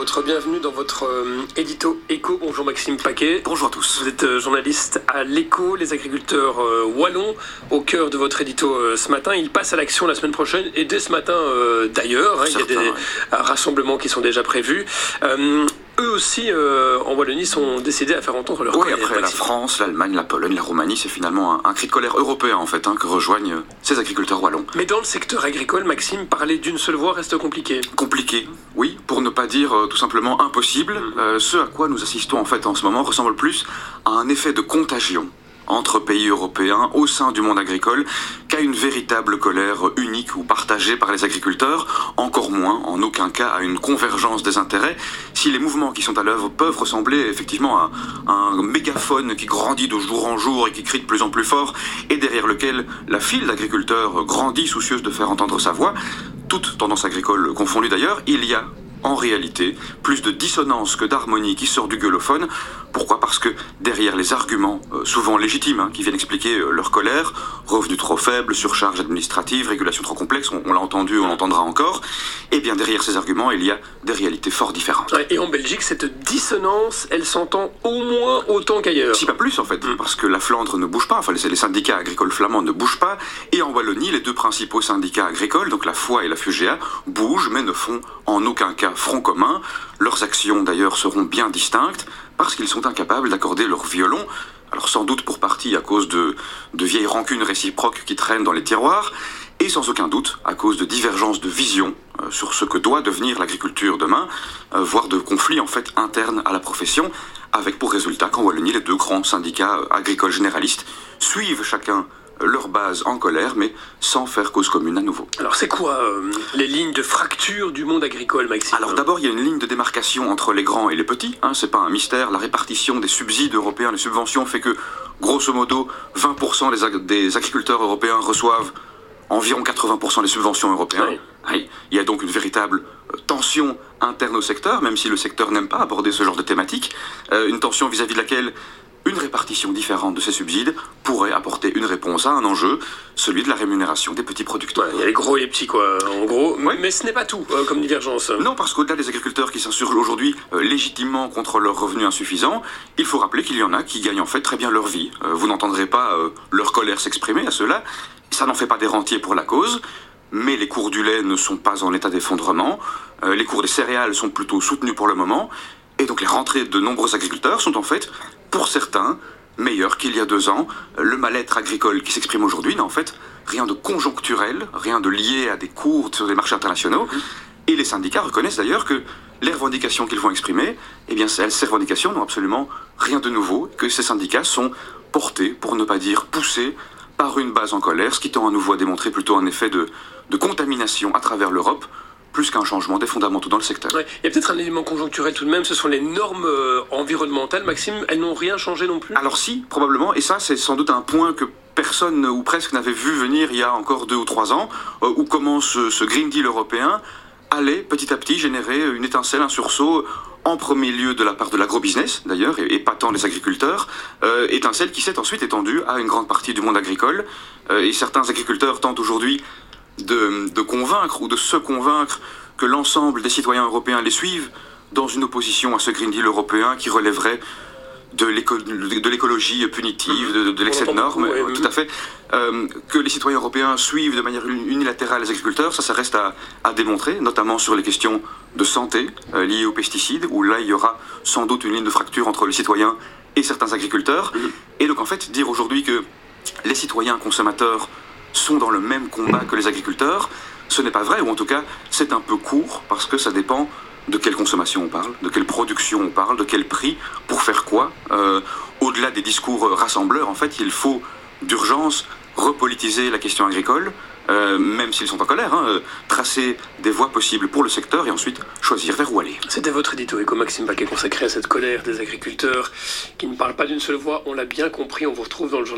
votre bienvenue dans votre édito éco. Bonjour Maxime Paquet. Bonjour à tous. Vous êtes journaliste à l'Écho, les agriculteurs wallons au cœur de votre édito ce matin. Ils passent à l'action la semaine prochaine et dès ce matin d'ailleurs. Il y a des rassemblements qui sont déjà prévus. Eux aussi, en Wallonie, sont décidés à faire entendre leur colère. Oui, après la France, l'Allemagne, la Pologne, la Roumanie, c'est finalement un cri de colère européen en fait, que rejoignent ces agriculteurs wallons. Mais dans le secteur agricole, Maxime, parler d'une seule voix reste compliqué. Compliqué, oui, pour ne pas dire tout simplement impossible. Ce à quoi nous assistons en fait en ce moment ressemble plus à un effet de contagion entre pays européens au sein du monde agricole qu'à une véritable colère unique ou partagée par les agriculteurs, encore moins, en aucun cas, à une convergence des intérêts, si les mouvements qui sont à l'œuvre peuvent ressembler effectivement à un mégaphone qui grandit de jour en jour et qui crie de plus en plus fort, et derrière lequel la file d'agriculteurs grandit soucieuse de faire entendre sa voix, toutes tendances agricoles confondues d'ailleurs, il y a en réalité plus de dissonance que d'harmonie qui sort du gueulophone. Pourquoi ? Parce que derrière les arguments, souvent légitimes, qui viennent expliquer leur colère, revenus trop faibles, surcharge administrative, régulation trop complexe, on l'a entendu, on l'entendra encore, et bien derrière ces arguments, il y a des réalités fort différentes. Et en Belgique, cette dissonance, elle s'entend au moins autant qu'ailleurs. Si pas plus en fait, parce que la Flandre ne bouge pas, enfin les syndicats agricoles flamands ne bougent pas, et en Wallonie, les deux principaux syndicats agricoles, donc la FOA et la FUGEA, bougent mais ne font en aucun cas front commun. Leurs actions d'ailleurs seront bien distinctes parce qu'ils sont incapables d'accorder leur violon, alors sans doute pour partie à cause de vieilles rancunes réciproques qui traînent dans les tiroirs, et sans aucun doute à cause de divergences de vision sur ce que doit devenir l'agriculture demain, voire de conflits en fait internes à la profession, avec pour résultat qu'en Wallonie, les deux grands syndicats agricoles généralistes suivent chacun leur base en colère, mais sans faire cause commune à nouveau. Alors c'est quoi les lignes de fracture du monde agricole, Maxime ? Alors d'abord, il y a une ligne de démarcation entre les grands et les petits, c'est pas un mystère, la répartition des subsides européens, les subventions fait que, grosso modo, 20% des agriculteurs européens reçoivent environ 80% des subventions européennes. Oui. Il y a donc une véritable tension interne au secteur, même si le secteur n'aime pas aborder ce genre de thématique, une tension vis-à-vis de laquelle une répartition différente de ces subsides pourrait apporter une réponse à un enjeu, celui de la rémunération des petits producteurs. Il y a les gros et les petits, quoi, en gros. Ouais. Mais ce n'est pas tout comme divergence. Non, parce qu'au-delà des agriculteurs qui s'insurgent aujourd'hui légitimement contre leurs revenus insuffisants, il faut rappeler qu'il y en a qui gagnent en fait très bien leur vie. Vous n'entendrez pas leur colère s'exprimer à cela. Ça n'en fait pas des rentiers pour la cause. Mais les cours du lait ne sont pas en état d'effondrement. Les cours des céréales sont plutôt soutenus pour le moment. Et donc les rentrées de nombreux agriculteurs sont en fait, pour certains, meilleures qu'il y a 2 ans. Le mal-être agricole qui s'exprime aujourd'hui n'a en fait rien de conjoncturel, rien de lié à des cours sur les marchés internationaux. Et les syndicats reconnaissent d'ailleurs que les revendications qu'ils vont exprimer, eh bien ces revendications n'ont absolument rien de nouveau, que ces syndicats sont portés, pour ne pas dire poussés, par une base en colère, ce qui tend à nouveau à démontrer plutôt un effet de contamination à travers l'Europe, plus qu'un changement des fondamentaux dans le secteur. Ouais. Il y a peut-être un élément conjoncturel tout de même, ce sont les normes environnementales. Maxime, elles n'ont rien changé non plus ? Alors si, probablement, et ça c'est sans doute un point que personne ou presque n'avait vu venir il y a encore 2 ou 3 ans, où comment ce Green Deal européen allait petit à petit générer une étincelle, un sursaut, en premier lieu de la part de l'agrobusiness d'ailleurs, et pas tant des agriculteurs, étincelle qui s'est ensuite étendue à une grande partie du monde agricole, et certains agriculteurs tentent aujourd'hui de convaincre ou de se convaincre que l'ensemble des citoyens européens les suivent dans une opposition à ce Green Deal européen qui relèverait de l'écologie punitive, de l'excès de normes, tout à fait. Que les citoyens européens suivent de manière unilatérale les agriculteurs, ça reste à démontrer, notamment sur les questions de santé liées aux pesticides, où là il y aura sans doute une ligne de fracture entre les citoyens et certains agriculteurs. Et donc en fait, dire aujourd'hui que les citoyens consommateurs sont dans le même combat que les agriculteurs, ce n'est pas vrai, ou en tout cas c'est un peu court, parce que ça dépend de quelle consommation on parle, de quelle production on parle, de quel prix, pour faire quoi. Au-delà des discours rassembleurs, en fait, il faut d'urgence repolitiser la question agricole, même s'ils sont en colère, tracer des voies possibles pour le secteur et ensuite choisir vers où aller. C'était votre édito éco, Maxime Paquet, consacré à cette colère des agriculteurs qui ne parlent pas d'une seule voix, on l'a bien compris, on vous retrouve dans le journal.